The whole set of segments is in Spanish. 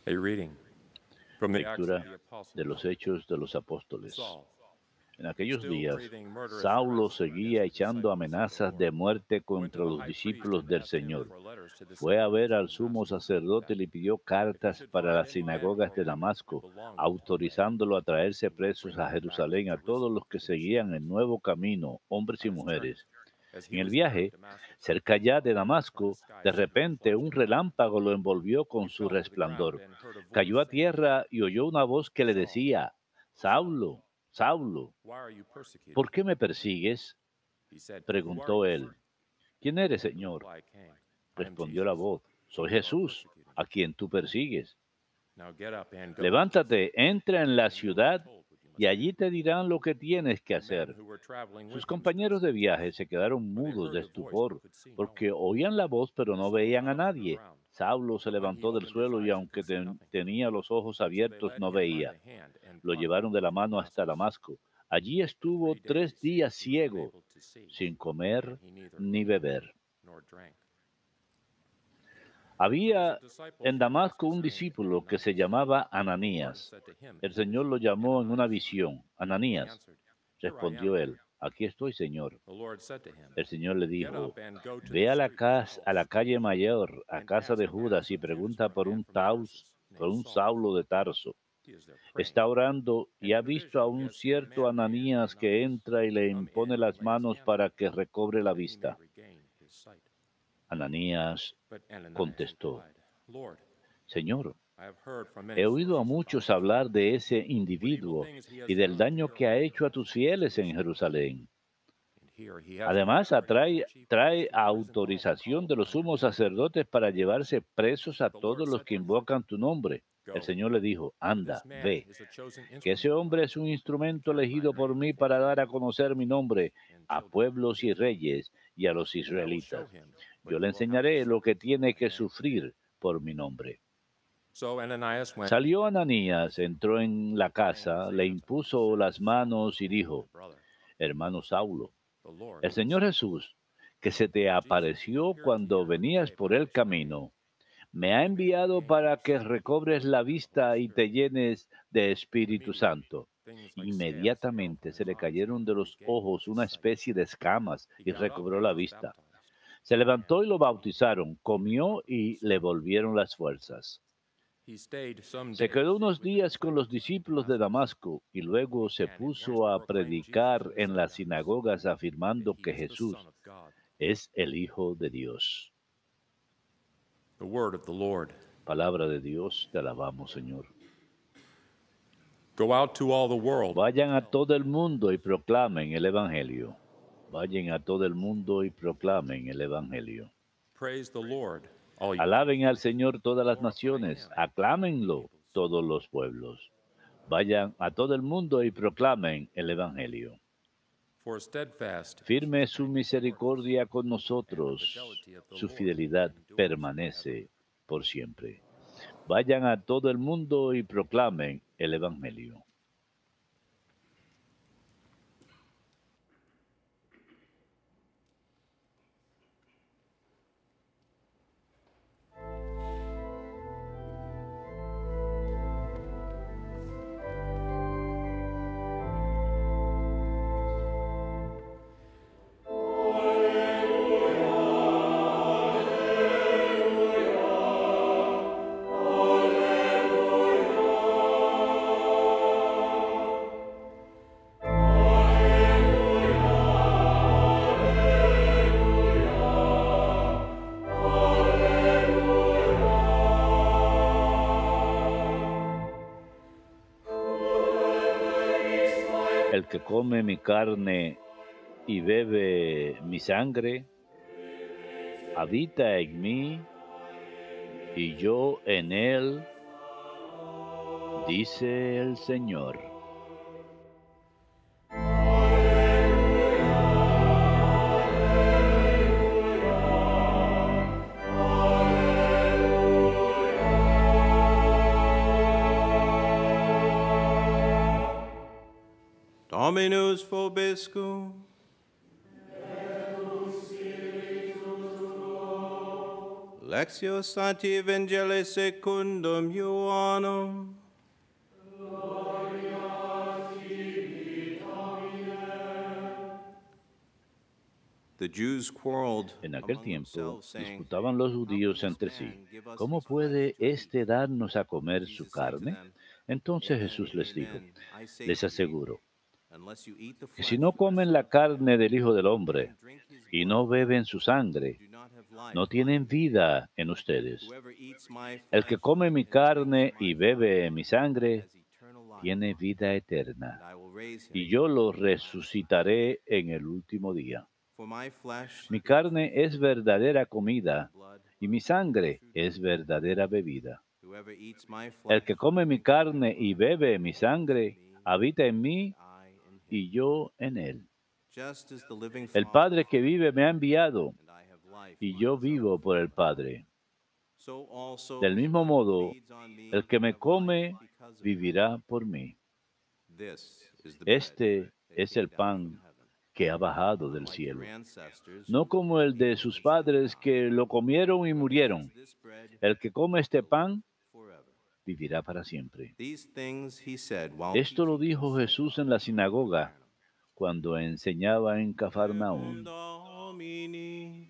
A reading from the Acts of Lectura the Apostles. de los Hechos de los Apóstoles. Saul, En aquellos still días, breathing murderous Saulo threats seguía against the echando disciples of the amenazas de Lord, muerte went to contra the los high priest discípulos and del asked him Señor. for letters to the Fue a ver synagogues of al sumo Damascus, sacerdote y le pidió cartas should para find las any man or sinagogas de woman who Damasco, belonged to him, autorizándolo a traerse he might presos bring a them back to Jerusalén a todos Jerusalem los que to his seguían el house. nuevo camino, hombres On y his journey, mujeres. as he En el was nearing viaje, Damascus, cerca ya de a light from the Damasco, sky de seemed to repente reflect un on him. relámpago lo envolvió He con su fell to the ground resplandor. and heard a voice Cayó a saying to him, tierra y oyó una voz que le Saul, decía, Saul, Saulo, Saulo, why are you persecuting ¿por me? qué me persigues? He said, Who are Preguntó you, él. Lord? ¿Quién eres, And the Señor? reply came, I am Respondió la Jesus, voz. Soy whom you are Jesús, persecuting. a quien tú persigues. Now get up and go, Levántate, entra en la and you will be ciudad told what you y must do. allí te dirán lo que tienes que The men hacer. who were traveling Sus with him stood compañeros de viaje speechless, se quedaron for they mudos heard de the voice but estupor, could see no one. porque oían la voz pero no Saul veían got a up from the nadie. ground, Saulo se but when he levantó del opened his suelo y eyes, he aunque could see nothing. tenía los ojos So they abiertos led no him by veía. the hand and Lo brought him llevaron de la to mano hasta Damascus. Damasco. Allí For estuvo 3 days 3 días he was ciego, unable to see, sin and comer he neither ni ate beber. nor drank. There was a Había disciple en of Damasco Damascus un named discípulo que se Ananias. llamaba The Lord had Ananías. said to him, El Who is Señor lo it? llamó en una Ananias. visión. He Ananías. answered, Here I am, Respondió Lord. él. Aquí estoy, Señor. The Lord said to him, El Señor le Get dijo, up and go to the ve a la street called a la calle Straight, mayor, a and casa ask de for the house Judas y of Judas pregunta for a man from Tarsus Por named un Saul. Saulo de Tarso. He is there praying. Está orando And y ha in a visto a vision he un has seen a cierto man named Ananías que Ananias entra y le come impone in and las lay his manos hands on para him, que recobre la that he may vista. regain his sight. Ananías But Ananias contestó, replied, Lord, Señor, I have heard from he many oído a sources muchos about him, hablar de ese what evil individuo things he y has del done to daño your que ha holy hecho a tus house in fieles en Jerusalem. Jerusalén. And here he has the Además, authority of the chief priest trae and risen also autorización all de los under sumos his authority. sacerdotes para llevarse presos a The todos Lord los said que to him, invocan tu nombre. El Go, Señor le dijo, for this anda, man ve, is a chosen que ese instrument of hombre mine es un to instrumento carry my elegido por name mí before para dar a kings conocer mi nombre and a children of pueblos y Israel. reyes y a los And I will show israelitas. him what Yo le he will have to enseñaré lo suffer que for tiene my que name. sufrir por mi nombre. So Ananias went Salió and entered the Ananías, house, entró en la and praying casa, le vehemently, he impuso said, las Saul, manos y dijo, my brother, hermano Saulo, the Lord el who is Señor sent, Jesús, que se te Jesus who apareció appeared to you cuando the other venías day por by el which way camino, me ha you may enviado regain para your que sight recobres la and the Holy vista y te Spirit. llenes de And Espíritu immediately Santo. things like scales fell Inmediatamente from se his le eyes, and cayeron de he los regained ojos his una sight. especie de escamas He y got up recobró and la was vista. baptized, Se and levantó y lo he bautizaron, comió accompanied y le Saul. volvieron las fuerzas. He stayed some Se quedó days unos with the días con los disciples in discípulos de Damascus, Damasco y and luego se began in once puso to a proclaim Jesus predicar in the en las synagogues, sinagogas that afirmando he que is the Son Jesús of God. es el Hijo de Dios. The word of the Lord. Palabra de Dios, te alabamos, Señor. Go out to all the world. Vayan a todo el mundo y proclamen el Evangelio. Vayan a todo el mundo y proclamen el Evangelio. Praise the Lord, all you Alaben al nations. Señor todas las Glorify naciones, him, aclámenlo peoples. todos los pueblos. Vayan a todo el mundo y proclamen el Evangelio. For steadfast is Firme his su anger toward us, misericordia con and the nosotros, fidelity of the su Lord fidelidad endures forever. permanece por siempre. Vayan a todo el mundo y proclamen el Evangelio. El que come mi carne y bebe mi sangre, habita en mí y yo en él, dice el Señor. Dominus vobiscum. Lectio Sancti Evangelii secundum Ioannem. The Jews quarreled En aquel among tiempo themselves, saying, disputaban los "How can judíos this entre sí, man give us ¿cómo his flesh puede to eat?" éste darnos a comer su Jesus said to carne? them, Entonces "Amen, Jesús les dijo, amen, I say les to you, aseguro, unless you eat the que si flesh no of the comen Son la of Man carne del Hijo del Hombre and drink his y blood, no beben su you sangre, do not have life. no tienen vida en ustedes. Whoever eats my El que flesh come mi and drinks carne my y blood bebe mi sangre has eternal life, tiene vida and eterna, I will raise him y yo lo at the last day. resucitaré en el último día. For my flesh Mi is carne true es verdadera food, and my comida blood y mi is sangre true es drink. verdadera bebida. Whoever eats my El flesh que come and mi drinks my carne y blood bebe mi abides in sangre me, habita en and mí I in him. y yo en él. Just as the living El Father Padre que sent vive me ha enviado and I have life y yo myself, vivo por el Padre. so also Del the mismo one who modo, feeds on me el que will me have life come because of me. vivirá por mí. This is the bread Este that es came el down from pan heaven. que ha bajado del Unlike your cielo, ancestors no como who el de ate sus flesh and padres died. que lo comieron y Whoever eats murieron. this bread El que come este will live pan forever. vivirá para siempre. These things he said while Esto lo teaching in the dijo Jesús en synagogue la of sinagoga Capernaum. cuando enseñaba en Brevium Cafarnaún. Domini.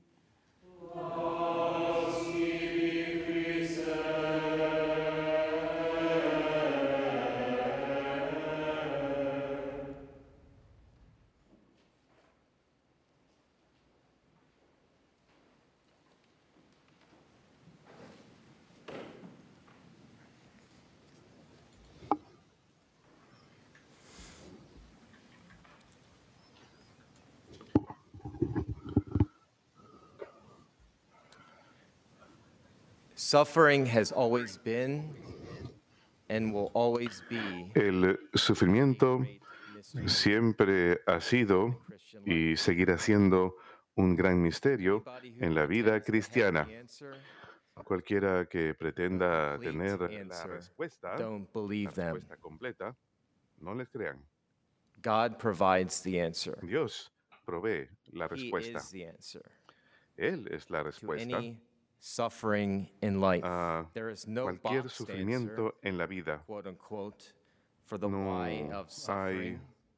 Suffering has always been and will always be El sufrimiento great mystery siempre ha sido y seguirá siendo un gran misterio Anybody who en la vida pretends to have cristiana. the answer, Cualquiera que pretenda complete tener la answer, respuesta, don't la believe them. respuesta completa, no les crean. God provides the answer. Dios provee la He respuesta. is the answer Él es la to respuesta any suffering in life. a There is no cualquier boxed answer, sufrimiento en la vida. quote unquote, for the No why of hay suffering,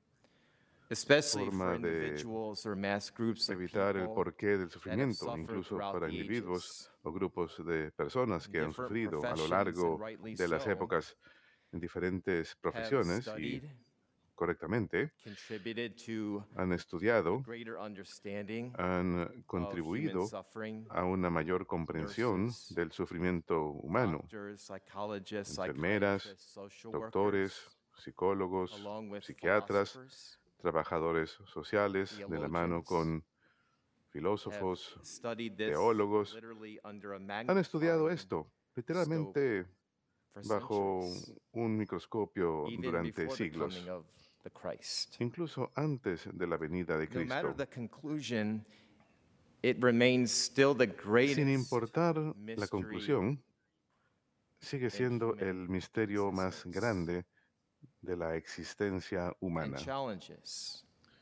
especially for forma de individuals or mass groups of evitar el people porqué del that have sufrimiento, suffered incluso throughout para the individuos ages. o grupos de personas que han Different sufrido a lo professions, and largo rightly de las so, épocas en diferentes have profesiones y studied, correctamente contributed to han a estudiado, greater understanding han of human contribuido suffering. a una mayor comprensión Nurses, del sufrimiento humano. doctors, psychologists, Enfermeras, psychiatrists, social doctores, workers, psicólogos, along with psiquiatras, philosophers, trabajadores sociales, de la mano theologians, con have filósofos, studied this teólogos, literally under a han estudiado magnifying esto scope literalmente for bajo centuries, un microscopio even durante before the siglos, coming of the Christ. incluso antes de la venida de No matter Cristo. the conclusion, it remains still the Sin greatest importar la mystery conclusión, sigue in siendo el human misterio más existence. grande de la existencia And humana. challenges.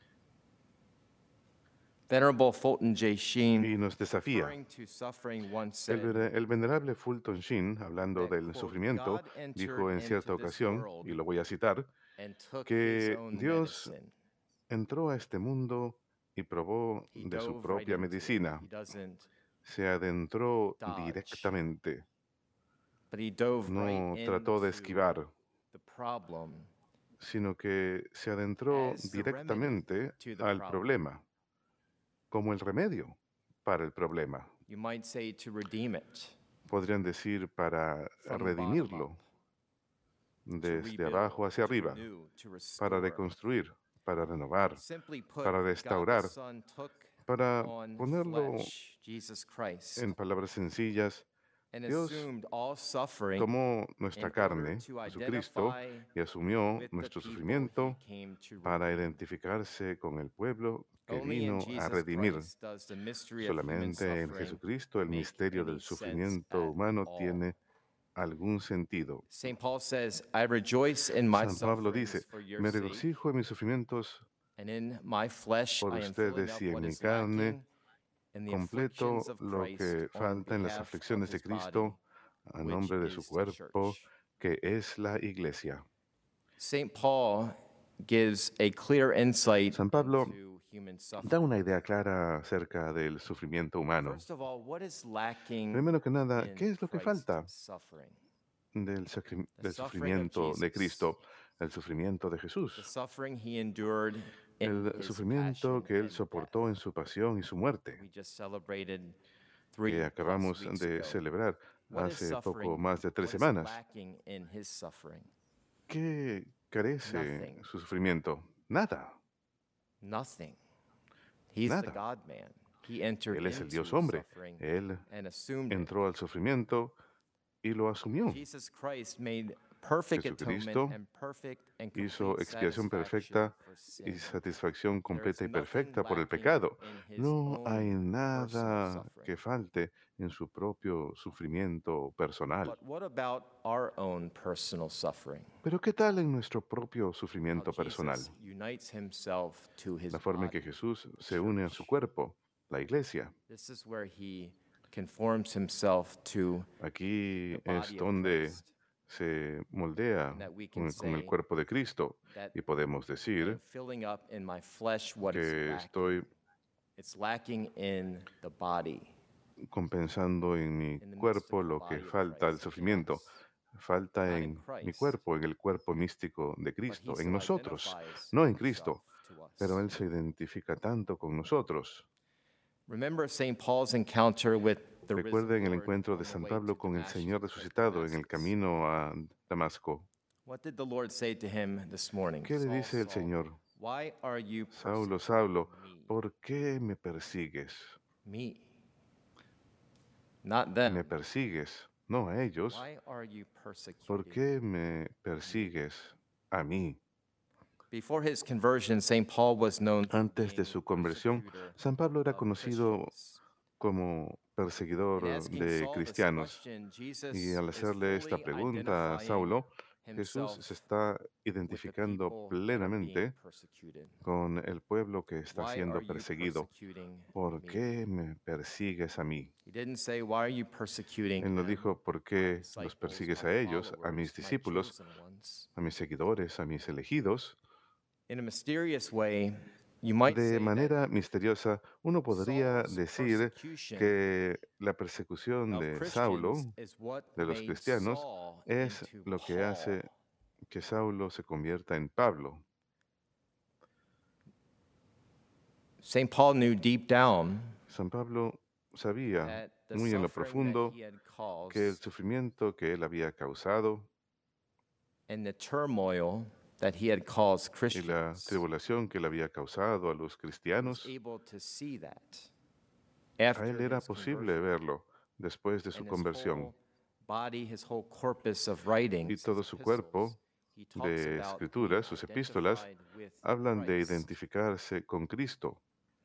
Venerable Fulton J. Sheen, Y nos desafía. referring to suffering, once El, said el venerable Fulton Sheen, hablando that, del quote, sufrimiento, God entered dijo en cierta into this ocasión, world y lo voy a citar, and took his que own Dios medicine. entró a este mundo y probó He de su dove right propia into it. medicina. He doesn't Se adentró dodge, directamente, but he dove right no trató de into esquivar, the problem sino que se adentró as the remedy directamente to the al problem. problema, como el remedio para el problema. You might say to redeem it, Podrían decir para from the bottom redimirlo up, to desde abajo rebuild, hacia to arriba, renew, to para restore. reconstruir, para renovar, Simply put, para God the restaurar, Son took para on ponerlo flesh, Jesus Christ, en palabras sencillas. and Dios assumed all suffering tomó nuestra in order carne, to Jesucristo, identify y asumió with the nuestro people sufrimiento he came to para redeem. identificarse con el pueblo que Only in vino a Jesus redimir. Christ does the mystery of human Solamente en suffering Jesucristo el make misterio del any sense sufrimiento at humano all. tiene algún sentido. St. Paul says, I rejoice in my San Pablo sufferings dice, for your me sake, regocijo en mis sufrimientos and in my flesh por I am filling ustedes up y en what mi is carne lacking in the completo afflictions of lo Christ que on falta en las behalf of aflicciones de his body, Cristo a which nombre de su is the cuerpo, church. que es la iglesia. St. Paul gives a clear insight San Pablo into human da suffering. una idea clara acerca del sufrimiento humano. First of all, what is lacking Primero que nada, in ¿qué es lo que Christ's falta suffering? del The suffering of sufrimiento de Jesus, Cristo? El sufrimiento de the Jesús. suffering he endured in El his sufrimiento passion que él and soportó death. en su pasión y su muerte, We just celebrated que 3+ acabamos weeks de ago. celebrar What is hace poco suffering? más de 3 What is semanas. lacking in his suffering? ¿Qué carece Nothing. su sufrimiento? Nada, Nothing. He's the nada. God-man. He entered Él es el into Dios hombre. suffering Él and assumed it. entró al sufrimiento y lo asumió. Jesus Christ made perfect Jesucristo atonement and perfect and hizo complete expiación satisfaction perfecta for y sin. satisfacción completa y nothing perfecta por el lacking pecado. in his No hay own personal nada suffering. que falte en su propio sufrimiento personal. But what about our own personal suffering? Pero ¿qué tal en nuestro propio How sufrimiento personal? Jesus unites himself to his La forma en que body. Jesús se une a su cuerpo, la iglesia. This is where he conforms himself to Aquí the es body of donde Christ. se moldea And that we con can con el say cuerpo de Cristo. that Y podemos I am decir filling up in my flesh what is que lacking. estoy It's lacking in the body. compensando en mi In the midst cuerpo of the lo que body of falta al Christ. sufrimiento. Falta Not in en mi Christ, cuerpo, en el cuerpo místico de but he Cristo, en so nosotros, identifies no en himself Cristo, to us. pero Él se identifica tanto con nosotros. Remember St. Paul's encounter with the risen Recuerden el Lord encuentro on de the San way Pablo to con el Señor Damascus, resucitado en el Damascus. camino a Damasco. What did the Lord say to him this morning? ¿Qué le Saul, dice el Saul, Señor? why are you Saulo, persecuting Saulo, me? ¿por qué me persigues? Me, not Me them. persigues, no a ellos. Why are you ¿Por persecuting? qué me persigues a mí? Before his conversion, St. Paul was known for Antes de being su conversión, persecutor San Pablo era of conocido Christians. como In perseguidor asking de Saul this cristianos. question, Jesus Y al is hacerle esta fully pregunta a identifying Saulo, Jesús himself se está with the identificando people that are being plenamente persecuted. con el pueblo que está Why siendo are you perseguido. persecuting ¿Por me? qué me persigues a mí? He didn't say, why are you persecuting Él no them, dijo, ¿por my qué los disciples, persigues my a ellos, a mis followers, my discípulos, chosen ones? a mis seguidores, a mis elegidos? In a mysterious way, you might De say that manera misteriosa, uno podría Saul's decir persecution que la persecución of de Christians Saulo, is what de los made cristianos, Saul es into lo que Paul. hace que Saulo se convierta en Pablo. St. Paul knew deep down San Pablo sabía that the muy en lo suffering profundo that he had que el caused sufrimiento que él había causado and the turmoil that he had caused y la Christians tribulación que él había causado a los was cristianos, able to see that a after él era his posible conversion. verlo después de su And his conversión. whole body, his whole corpus of writings, Y todo his su epistles, cuerpo he talks de about escrituras, being sus epístolas, identified with hablan de Christ. identificarse con Cristo.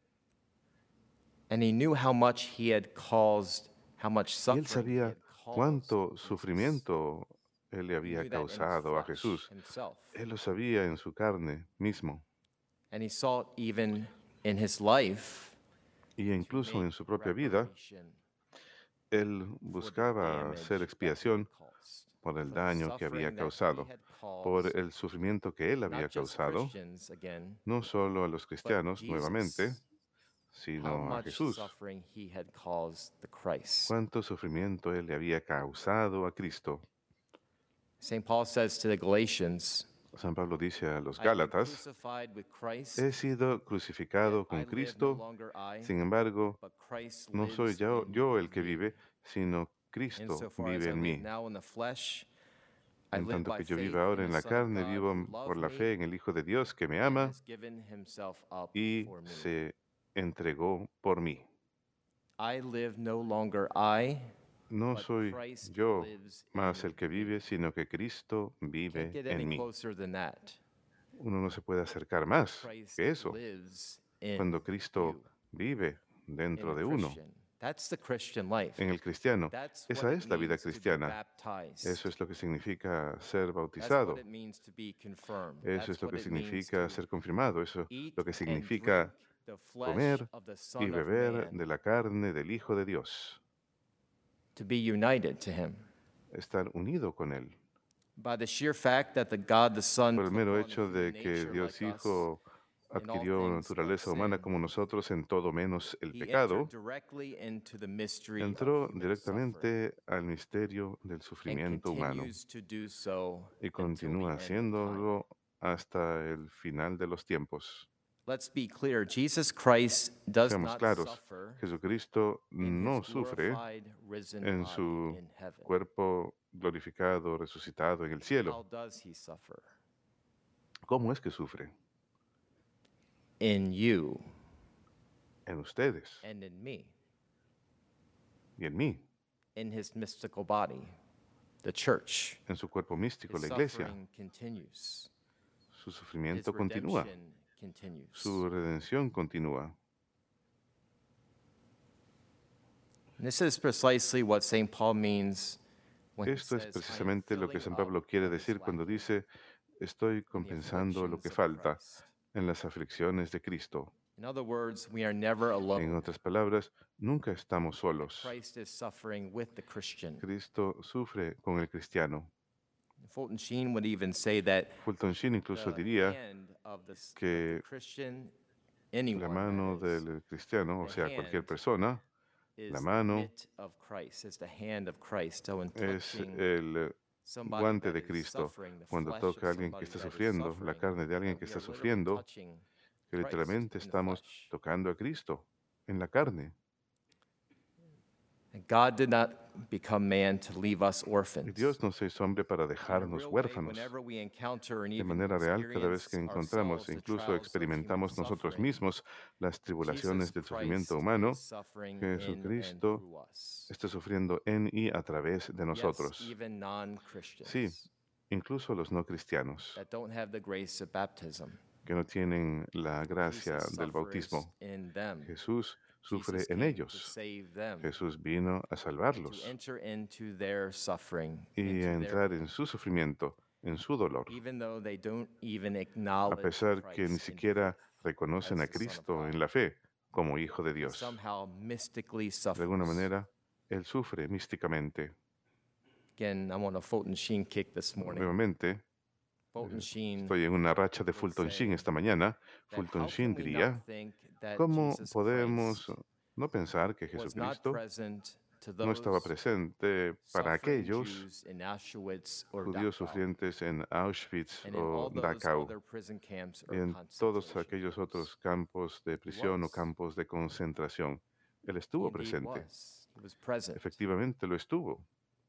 And he knew how much he had caused, how much Y él suffering he sabía had caused cuánto Jesus. sufrimiento él le He había knew that in his causado a flesh Jesús. himself. Él lo sabía en su carne mismo. And he sought even in his life Y to incluso make en su propia vida, reparation él for the buscaba damage hacer that he expiación had caused, por el for the daño que había suffering that he causado, had por caused, el sufrimiento que él había not just causado, Christians again, no solo a los but cristianos nuevamente, Jesus, how sino a much Jesús. suffering he had caused the Christ. Cuánto sufrimiento él le había causado a Cristo. St. Paul says to the Galatians, San Pablo dice a los I have been Gálatas, crucified with Christ, he sido crucificado yet I con live no Cristo, longer I, sin embargo, but Christ no soy lives yo, in yo el que me. vive, sino Cristo Insofar as vive I en live mí. now in the flesh, I En live tanto by que yo faith vivo ahora in en the la Son of carne, God vivo who por loved la me fe en el Hijo de Dios que me and ama has given himself up y for me. se entregó por mí. I live no longer I, No but soy Christ yo lives más in el que me. vive, sino que Cristo Can't vive get en any mí. closer than that. Uno no se puede acercar más Christ que eso, lives in cuando Cristo you, vive in dentro the de uno. Christian. That's the Christian life. En el cristiano, That's esa what it es la vida means to be cristiana. baptized. Eso es lo que significa ser That's bautizado. what it means to be confirmed. Eso That's es lo what que it means significa to ser confirmado. Eso es eat lo que and significa drink the flesh comer of the y Son of beber Man, de la carne del Hijo de Dios, to be united to him. estar unido con Él. By the sheer fact that the God the Son Por el took mero on hecho human de que nature Dios like us, Hijo in all adquirió things but naturaleza humana sin, como nosotros en todo menos el he entered pecado, directly into the mystery of entró human suffering directamente al misterio del and sufrimiento humano continues to do so y until the continúa end of time. haciéndolo hasta el final de los tiempos. Let's be clear, Jesus Christ does Seamos not claros, suffer Jesucristo in no his sufre glorified, risen en body su in heaven. cuerpo glorificado, resucitado en el cielo. How does he suffer? ¿Cómo es que sufre? In you En ustedes and in me, y en mí, in his mystical body, the church. en su cuerpo místico, His la iglesia. suffering continues. Su His sufrimiento continúa, redemption continues. su redención continúa. And this is precisely what St. Paul means when he Esto es says, "I am precisamente lo que filling San up Pablo quiere what is decir cuando lacking dice, estoy in the compensando lo que afflictions of falta Christ." en las aflicciones de Cristo. In other words, we are never En alone. otras palabras, nunca estamos solos. Christ is suffering with the Christian. Cristo sufre con el cristiano. Fulton Sheen would even say that Fulton Sheen incluso the diría hand of the que Christian, la anyone mano that is, del cristiano, o the sea, cualquier hand persona, is la the mano mitt of Christ, is the hand of Christ. So in es touching el somebody guante that de is Cristo. suffering, the Cuando flesh toca a of alguien que somebody está that is sufriendo, la suffering, carne de alguien that que we está are literally sufriendo, touching que Christ literalmente in the estamos flesh. tocando a Cristo en la carne. And God did not become man to leave us Y orphans. Dios no se hizo hombre para In a dejarnos real way, huérfanos. whenever we encounter and De even manera real, cada vez que experience encontramos ourselves e the incluso trials of human experimentamos nosotros suffering, mismos las tribulaciones Jesus del Christ sufrimiento humano, is suffering in and Jesucristo through us. está sufriendo en y a través de Yes, nosotros. even Sí, non-Christians incluso los no cristianos, that don't have the grace of baptism. que no tienen la gracia Jesus del suffers bautismo. in them. Jesús sufre Jesus en came to ellos. save them, Jesús vino a and to salvarlos enter into their suffering, y into a their entrar pain, en su sufrimiento, en su dolor, even though they don't even a acknowledge pesar que ni Christ in siquiera faith reconocen a as the Son of Cristo God. en la fe como Hijo de He Dios. somehow mystically De alguna suffers. manera, Él sufre místicamente. Again, I'm on a Fulton Sheen kick this morning. Nuevamente, Fulton Sheen estoy en una racha de would Fulton say Sheen esta mañana. that Fulton how Sheen can we diría, not think that ¿cómo Jesus podemos Christ no pensar que was not Jesucristo present to no estaba those presente para suffering aquellos Jews in Auschwitz or judíos Dachau, sufrientes en Auschwitz and in o all those Dachau other prison camps y or en todos concentration aquellos camps? otros campos de prisión o was. campos de concentración? Él He estuvo indeed presente. was. He was present. Efectivamente lo estuvo.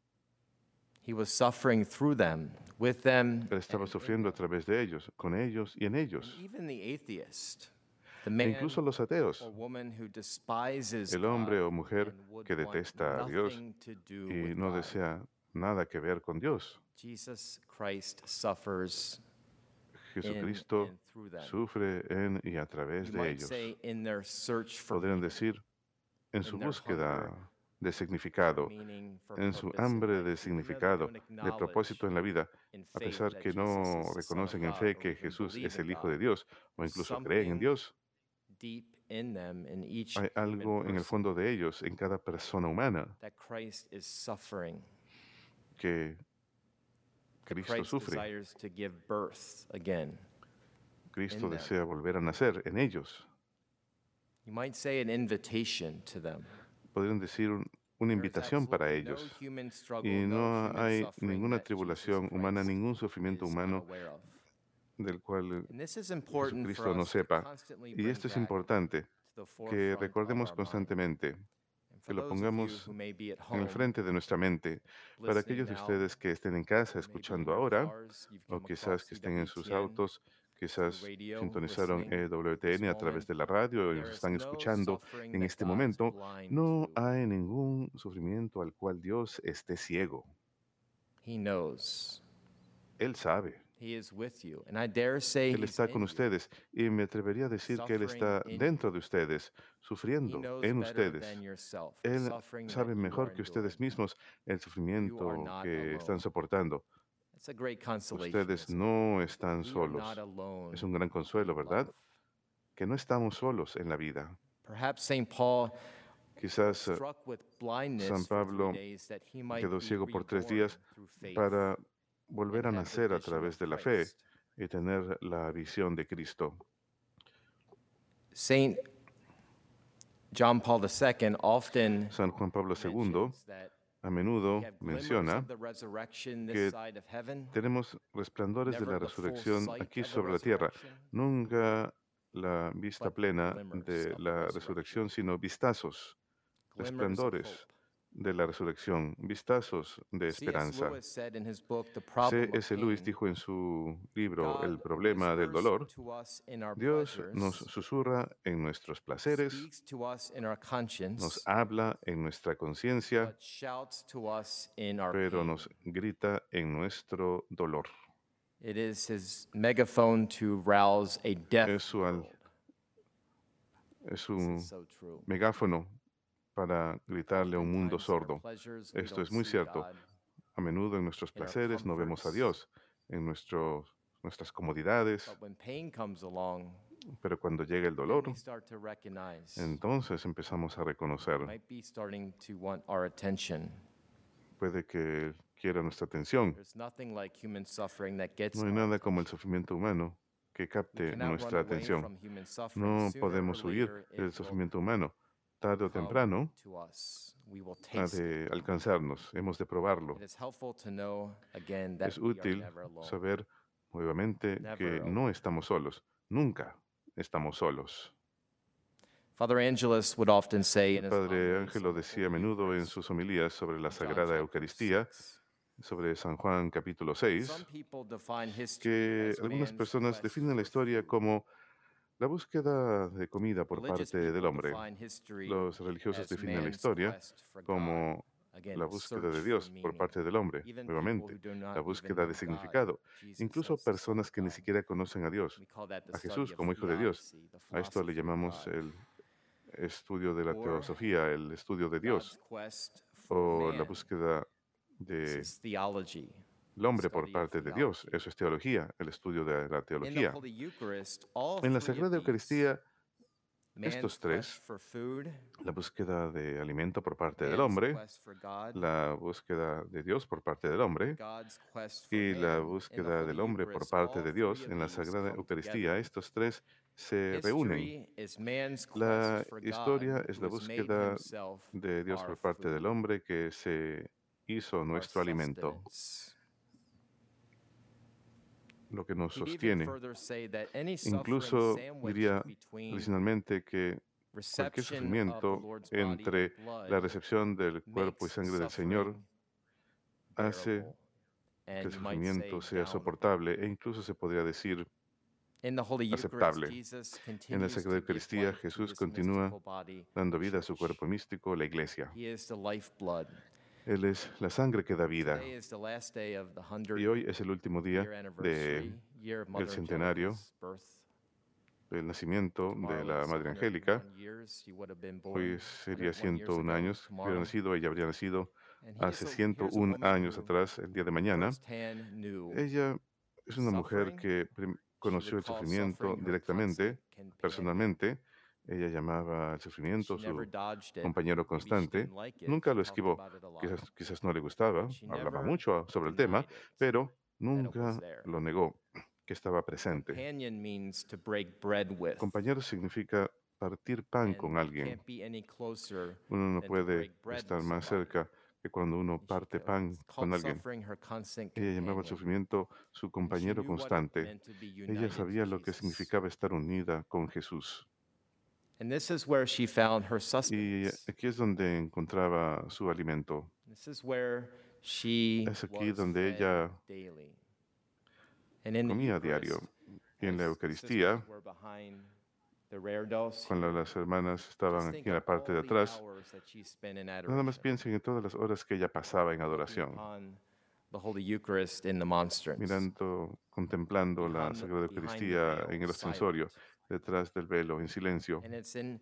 He was suffering through them, with them, Él estaba and in sufriendo a them. través de ellos, con ellos y en And ellos. even the atheist, the E man incluso los ateos, or woman who despises el hombre God o mujer and would que want detesta a Dios nothing to do y with no God. desea nada que ver con Dios. Jesus Christ suffers in Jesucristo and through them. sufre en y a través You de might ellos. say in their search for Podrían meaning, decir en su in their búsqueda hunger de significado, meaning, for en su purpose in hambre life, de even though they significado, don't de acknowledge propósito en la vida, in a faith pesar that que Jesus no is the Son of reconocen en God fe or que even Jesús believe es in el Hijo God. de Dios o incluso creen en Something Dios. deep in them, in each Hay human algo en el person, fondo de ellos, en cada persona humana, that Christ is suffering. que That Cristo Christ sufre. desires to give birth again. Cristo in them. desea volver a nacer en ellos. You might say an invitation to them. Podrían decir una There is invitación para absolutely ellos. no human struggle, Y no no human hay suffering ninguna that tribulación Jesus humana, Christ ningún sufrimiento is humano unaware of. del cual And this is important for Jesucristo no us to sepa. constantly Y bring esto es back importante, to the que forefront of recordemos our mind. constantemente, And que for lo those of you pongamos who may be at en el home, frente de nuestra mente. Para listening aquellos de now, ustedes que estén en casa maybe escuchando in your ahora, cars, you've o come quizás across que estén en sus EWTN autos, quizás through radio, sintonizaron listening EWTN a this través moment, de la radio y there nos is están no escuchando suffering en that este God is momento, blind no to. hay ningún sufrimiento al cual Dios esté ciego. He knows. Él sabe. He is with you. And I dare say Él he's está in con you. ustedes y me atrevería a decir que Él está Suffering in dentro you. de ustedes, He sufriendo knows en better ustedes. than yourself the Él suffering that sabe you mejor are que ustedes enduring. mismos el You are sufrimiento not que alone. están soportando. It's a great consolation, Ustedes isn't it? no están We are not solos. alone Es un gran in consuelo, ¿verdad? love. que no estamos solos en la vida. Perhaps St. Paul Quizás struck with blindness San for Pablo 3 days that he might quedó be ciego por 3 reborn días through faith para volver a and have the nacer a vision través of de la fe Christ. y tener la visión de Cristo. Saint John Paul II often San Juan Pablo II mentions that a we menudo have glimmers menciona of the resurrection que this side of heaven, tenemos resplandores de never la the full resurrección sight aquí of the sobre la tierra, resurrection, nunca la vista but plena glimmers de of the la resurrection. resurrección, sino vistazos, Glimmers of resplandores hope. de la resurrección, vistazos de C.S. esperanza. Lewis said in his book, The Problem of C.S. Lewis Pain, dijo en su libro God El problema del whispers dolor, to us in our Dios nos pleasures, susurra en nuestros placeres, speaks to us in our nos conscience, habla en nuestra conciencia, but shouts to us in our pero pain. nos grita en nuestro dolor. It is his megaphone to rouse a deaf Es su, world. es This un is so true. megáfono para gritarle a un mundo Oftentimes in our sordo. pleasures, we Esto don't es muy see cierto. God. A menudo en nuestros in our placeres no vemos a comforts. Dios, en nuestras comodidades, But when pain comes along, pero cuando llega el then dolor, we start to recognize entonces empezamos a reconocer. might be starting to want our attention. Puede que quiera nuestra atención. There's nothing like human suffering that gets No hay our nada attention. como el sufrimiento humano que We capte cannot run nuestra away atención. from human suffering. No Sooner podemos or huir later, it del will sufrimiento humano. Tarde o come temprano to us. We will ha taste de it. alcanzarnos. Hemos de probarlo. It is helpful to know again that Es we are útil never alone. saber nuevamente que Never no alone. estamos solos. Nunca estamos solos. Father Angelus would often say in El his Padre homilies Ángelo on the decía a Holy menudo en Eucharist, sus homilías sobre la John Sagrada chapter Eucaristía, 6, sobre San Juan capítulo some 6, people define history que as algunas man's personas quest definen la for historia food. como la búsqueda de comida por Religious parte del people hombre. define history Los religiosos as definen la man's historia quest for God. como Again, la the búsqueda search de for Dios por meaning. parte del hombre, Even people nuevamente, who do not la even búsqueda know de God, significado, Jesus incluso says, "Son of personas que ni God." siquiera conocen a Dios, We call that the a study Jesús of como Hijo de Dios. theodicy, the A esto le philosophy of llamamos God. el estudio de la Or teosofía, el estudio de God's Dios, quest for o la man. búsqueda This del is theology. hombre por Study of parte de Dios. theology. Eso es teología, el estudio de la In the teología. Holy Eucharist, all En la three Sagrada of these, Eucaristía, man's estos quest tres, for food, la búsqueda de alimento por parte del man's hombre, quest for God, la búsqueda de Dios por parte del hombre God's quest for y la man, in the búsqueda Holy del hombre por Eucharist, parte all de three Dios of en la these Sagrada come Eucaristía. together. Estos tres se reúnen. History is man's La quest for historia God, es who la has made búsqueda himself de Dios our por parte del food, hombre que se hizo our nuestro alimento, sustenance. lo que nos He'd even sostiene. further say that any suffering Incluso sandwiched diría between adicionalmente que cualquier reception of the sufrimiento Lord's body entre and blood la recepción del cuerpo y makes sangre del Señor suffering hace bearable, que el and you might say sufrimiento sea downward. soportable e incluso se podría decir In the Holy Eucharist, aceptable. Jesus En la continues Sagrada to give Eucaristía, life to Jesús his continúa mystical body, dando the vida a su church. cuerpo místico, la iglesia. He is the lifeblood. Él es la sangre que da vida. Today is the last day of the Y hoy es el último día 100-year anniversary, year of del Mother centenario Angelica's birth. del nacimiento de Tomorrow la is Madre 101 Angélica. years she would have been born, Hoy sería 101 years 101 ago años que hubiera tomorrow. nacido. Ella habría nacido And hace here's a 101 woman años who atrás, el día de mañana. firsthand knew Ella es una mujer suffering. que conoció el She would call sufrimiento suffering her directamente, constant companion. personalmente. Ella llamaba al She sufrimiento never su dodged it. compañero Maybe she constante. didn't like it. Nunca She lo talked esquivó. about it a lot. Quizás no le gustaba, But she hablaba never mucho sobre el tema, denied it, pero that it nunca was there. lo negó, que estaba presente. Companion means to break bread with. Compañero significa partir pan And con you alguien. can't be any closer Uno no than to puede break bread estar with más somebody. cerca que cuando uno And she parte pan con called alguien. suffering her constant Ella llamaba al companion. sufrimiento su And she compañero knew what it constante. meant to be Ella united sabía to lo que Jesus. significaba estar unida con Jesús. And this is where she found her Y sustenance. aquí es donde encontraba su alimento. This is where she Es aquí was donde fed ella daily. And in the comía a diario. Eucharist, Y en la as the Eucaristía, sisters were behind the reredos cuando here, las hermanas just estaban think aquí en la of parte de all the atrás, hours that she spent in nada más adoration, piensen en todas las horas que ella pasaba en looking adoración, upon the Holy Eucharist in the monstrance. mirando, contemplando la Behind the- Sagrada behind the Eucaristía veil, en el ascensorio, silent. detrás del velo, en silencio. And it's in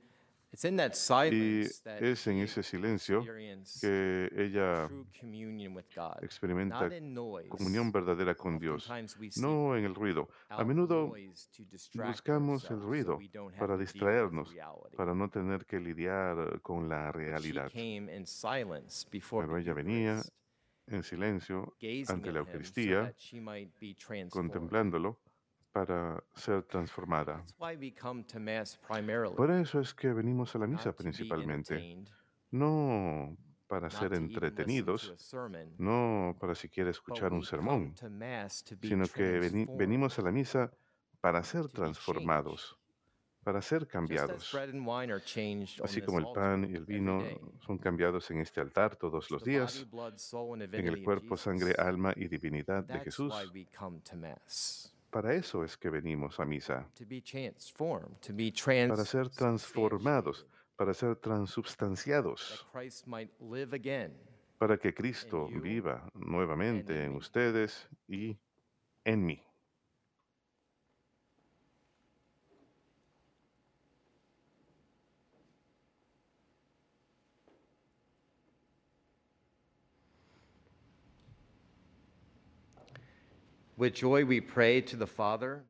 It's in that Y silence that es en he ese silencio experienced que ella true communion with God, experimenta not in noise. comunión verdadera con Dios, Oftentimes we seek no en el ruido. A out menudo noise to distract buscamos el ourselves so ruido we don't have para to deal with distraernos, reality. para no tener que lidiar con la But she realidad. came in silence before Pero the ella venía Eucharist, en silencio gazing ante la at him so Eucaristía, that she might be transformed. contemplándolo para ser transformada. That's why we come to Mass primarily, Por eso es que venimos a la misa not to be principalmente, entertained, no para ser not to even listen to entretenidos, a sermon, no para siquiera but escuchar un we come sermón, to Mass to be sino que venimos a la transformed, misa para ser to be changed. transformados, para ser Just as cambiados. bread and wine are changed on Así this como el altar pan y el every vino day. son cambiados en este altar todos It's los the body, días, blood, soul, and en divinity el of cuerpo, sangre, Jesus. alma y divinidad de That's Jesús. why we come to Mass. Para eso es que venimos a misa, To be transformed, to be para ser transformados, transubstantiated, para ser that transubstanciados, Christ might live again para que Cristo in you viva and nuevamente in en me. ustedes y en mí. With joy we pray to the Father.